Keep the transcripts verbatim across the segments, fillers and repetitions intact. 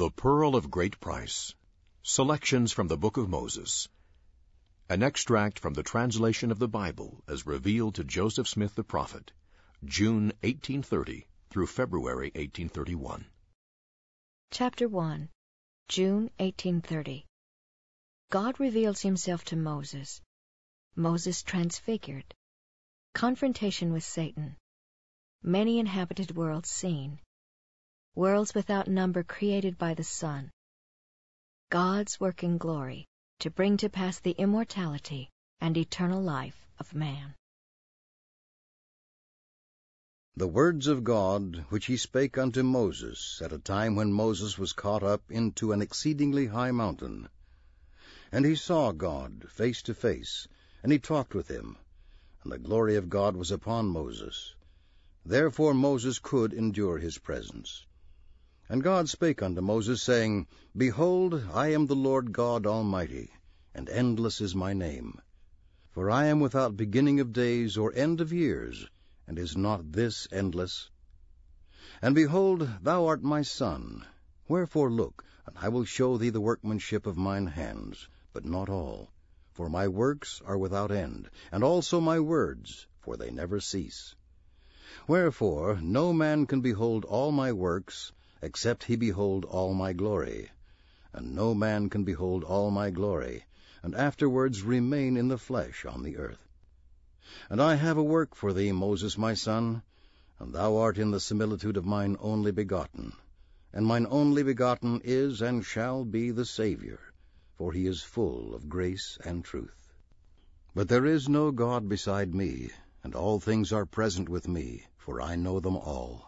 The Pearl of Great Price. Selections from the Book of Moses. An extract from the translation of the Bible as revealed to Joseph Smith the prophet, June eighteen thirty through February eighteen thirty-one. Chapter one. June eighteen thirty. God reveals himself to Moses. Moses transfigured. Confrontation with Satan. Many inhabited worlds seen. Worlds without number created by the Son. God's work in glory to bring to pass the immortality and eternal life of man. The words of God which he spake unto Moses at a time when Moses was caught up into an exceedingly high mountain. And he saw God face to face, and he talked with him, and the glory of God was upon Moses. Therefore Moses could endure his presence. And God spake unto Moses, saying, Behold, I am the Lord God Almighty, and endless is my name. For I am without beginning of days or end of years, and is not this endless? And behold, thou art my son. Wherefore look, and I will show thee the workmanship of mine hands, but not all. For my works are without end, and also my words, for they never cease. Wherefore no man can behold all my works, except he behold all my glory. And no man can behold all my glory, and afterwards remain in the flesh on the earth. And I have a work for thee, Moses my son, and thou art in the similitude of mine only begotten. And mine only begotten is and shall be the Saviour, for he is full of grace and truth. But there is no God beside me, and all things are present with me, for I know them all.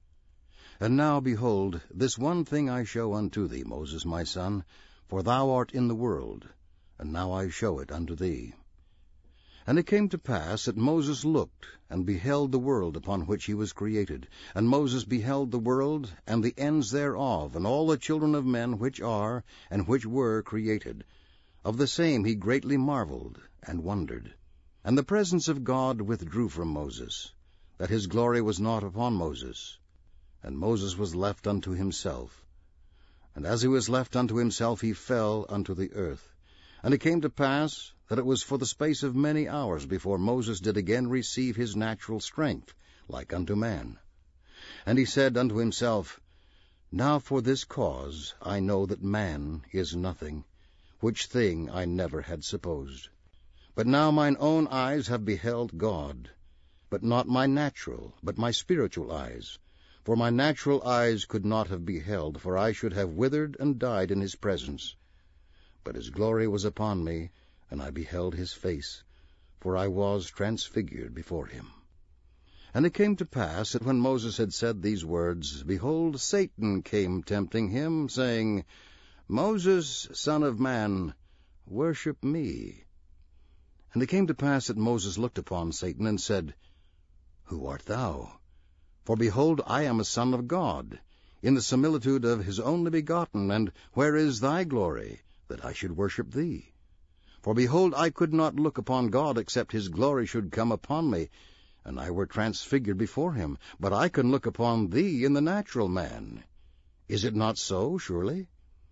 And now, behold, this one thing I show unto thee, Moses my son, for thou art in the world, and now I show it unto thee. And it came to pass that Moses looked, and beheld the world upon which he was created. And Moses beheld the world, and the ends thereof, and all the children of men which are, and which were created. Of the same he greatly marveled, and wondered. And the presence of God withdrew from Moses, that his glory was not upon Moses. And Moses was left unto himself. And as he was left unto himself, he fell unto the earth. And it came to pass that it was for the space of many hours before Moses did again receive his natural strength, like unto man. And he said unto himself, Now for this cause I know that man is nothing, which thing I never had supposed. But now mine own eyes have beheld God, but not my natural, but my spiritual eyes. For my natural eyes could not have beheld, for I should have withered and died in his presence. But his glory was upon me, and I beheld his face, for I was transfigured before him. And it came to pass that when Moses had said these words, behold, Satan came tempting him, saying, Moses, son of man, worship me. And it came to pass that Moses looked upon Satan, and said, Who art thou? For behold, I am a son of God, in the similitude of his only begotten, and where is thy glory, that I should worship thee? For behold, I could not look upon God, except his glory should come upon me, and I were transfigured before him. But I can look upon thee in the natural man. Is it not so, surely?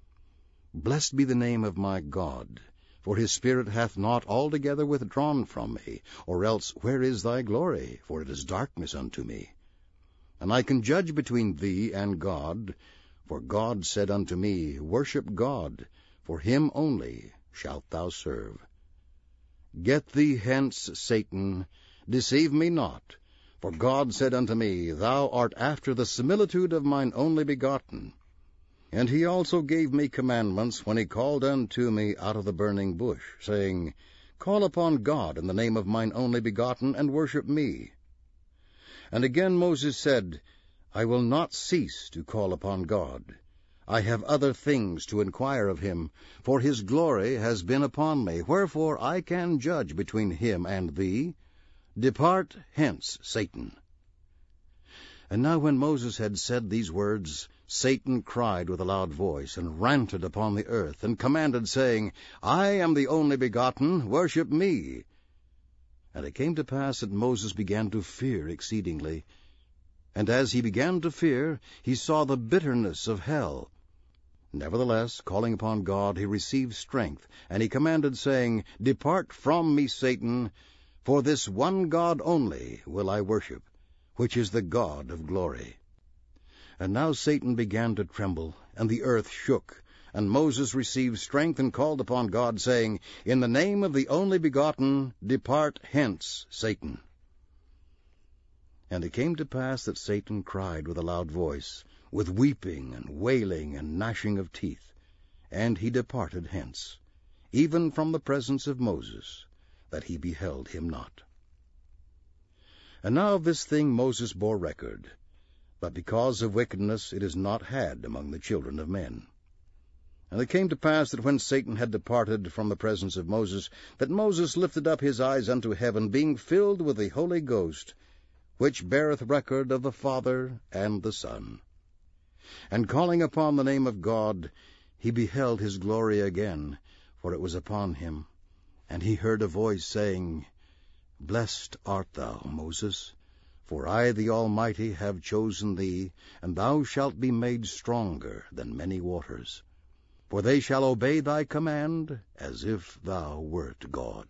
Blessed be the name of my God, for his Spirit hath not altogether withdrawn from me. Or else, where is thy glory? For it is darkness unto me. And I can judge between thee and God, for God said unto me, Worship God, for him only shalt thou serve. Get thee hence, Satan, deceive me not, for God said unto me, Thou art after the similitude of mine only begotten. And he also gave me commandments when he called unto me out of the burning bush, saying, Call upon God in the name of mine only begotten, and worship me. And again Moses said, I will not cease to call upon God. I have other things to inquire of him, for his glory has been upon me. Wherefore I can judge between him and thee. Depart hence, Satan. And now when Moses had said these words, Satan cried with a loud voice, and ranted upon the earth, and commanded, saying, I am the only begotten, worship me. And it came to pass that Moses began to fear exceedingly. And as he began to fear, he saw the bitterness of hell. Nevertheless, calling upon God, he received strength, and he commanded, saying, Depart from me, Satan, for this one God only will I worship, which is the God of glory. And now Satan began to tremble, and the earth shook. And Moses received strength, and called upon God, saying, In the name of the only begotten, depart hence, Satan. And it came to pass that Satan cried with a loud voice, with weeping and wailing and gnashing of teeth. And he departed hence, even from the presence of Moses, that he beheld him not. And now of this thing Moses bore record, but because of wickedness it is not had among the children of men. And it came to pass that when Satan had departed from the presence of Moses, that Moses lifted up his eyes unto heaven, being filled with the Holy Ghost, which beareth record of the Father and the Son. And calling upon the name of God, he beheld his glory again, for it was upon him. And he heard a voice saying, Blessed art thou, Moses, for I the Almighty have chosen thee, and thou shalt be made stronger than many waters. For they shall obey thy command, as if thou wert God.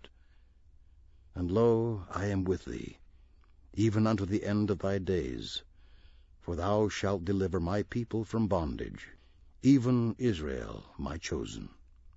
And lo, I am with thee, even unto the end of thy days. For thou shalt deliver my people from bondage, even Israel my chosen.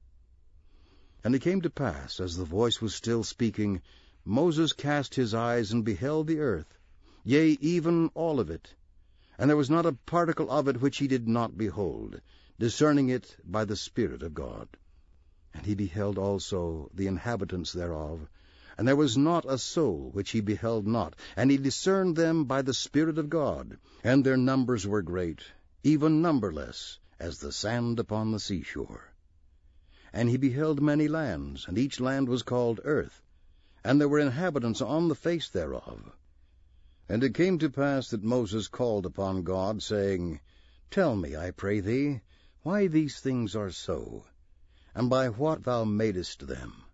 And it came to pass, as the voice was still speaking, Moses cast his eyes and beheld the earth, yea, even all of it. And there was not a particle of it which he did not behold, discerning it by the Spirit of God. And he beheld also the inhabitants thereof, and there was not a soul which he beheld not, and he discerned them by the Spirit of God. And their numbers were great, even numberless, as the sand upon the seashore. And he beheld many lands, and each land was called earth, and there were inhabitants on the face thereof. And it came to pass that Moses called upon God, saying, Tell me, I pray thee, why these things are so, and by what thou madest them.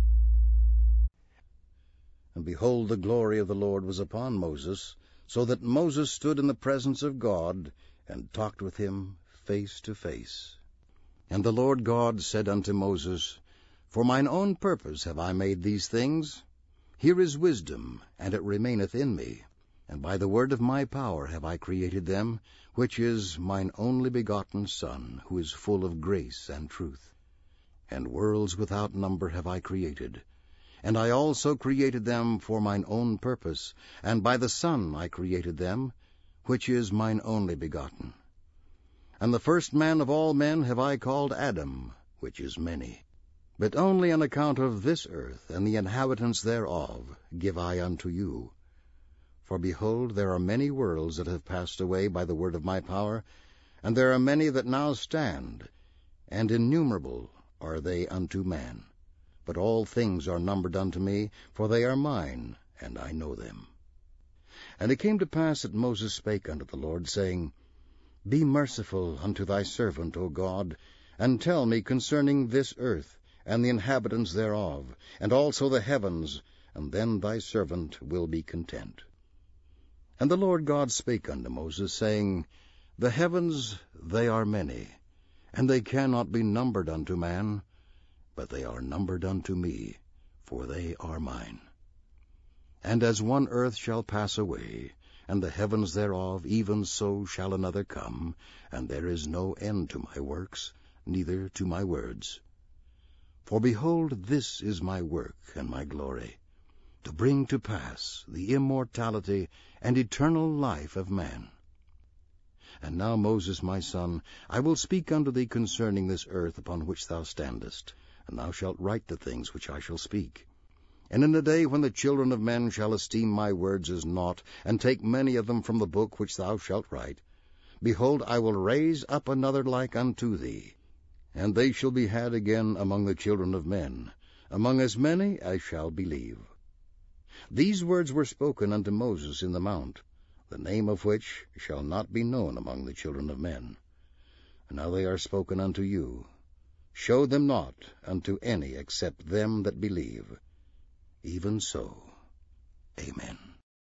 And behold, the glory of the Lord was upon Moses, so that Moses stood in the presence of God, and talked with him face to face. And the Lord God said unto Moses, For mine own purpose have I made these things. Here is wisdom, and it remaineth in me. And by the word of my power have I created them, which is mine only begotten Son, who is full of grace and truth. And worlds without number have I created. And I also created them for mine own purpose, and by the Son I created them, which is mine only begotten. And the first man of all men have I called Adam, which is many. But only on account of this earth and the inhabitants thereof give I unto you. For behold, there are many worlds that have passed away by the word of my power, and there are many that now stand, and innumerable are they unto man. But all things are numbered unto me, for they are mine, and I know them. And it came to pass that Moses spake unto the Lord, saying, Be merciful unto thy servant, O God, and tell me concerning this earth, and the inhabitants thereof, and also the heavens, and then thy servant will be content. And the Lord God spake unto Moses, saying, The heavens, they are many, and they cannot be numbered unto man, but they are numbered unto me, for they are mine. And as one earth shall pass away, and the heavens thereof, even so shall another come, and there is no end to my works, neither to my words. For behold, this is my work and my glory, to bring to pass the immortality and eternal life of man. And now, Moses, my son, I will speak unto thee concerning this earth upon which thou standest, and thou shalt write the things which I shall speak. And in the day when the children of men shall esteem my words as naught, and take many of them from the book which thou shalt write, behold, I will raise up another like unto thee, and they shall be had again among the children of men, among as many as shall believe. These words were spoken unto Moses in the mount, the name of which shall not be known among the children of men. And now they are spoken unto you. Show them not unto any except them that believe. Even so. Amen.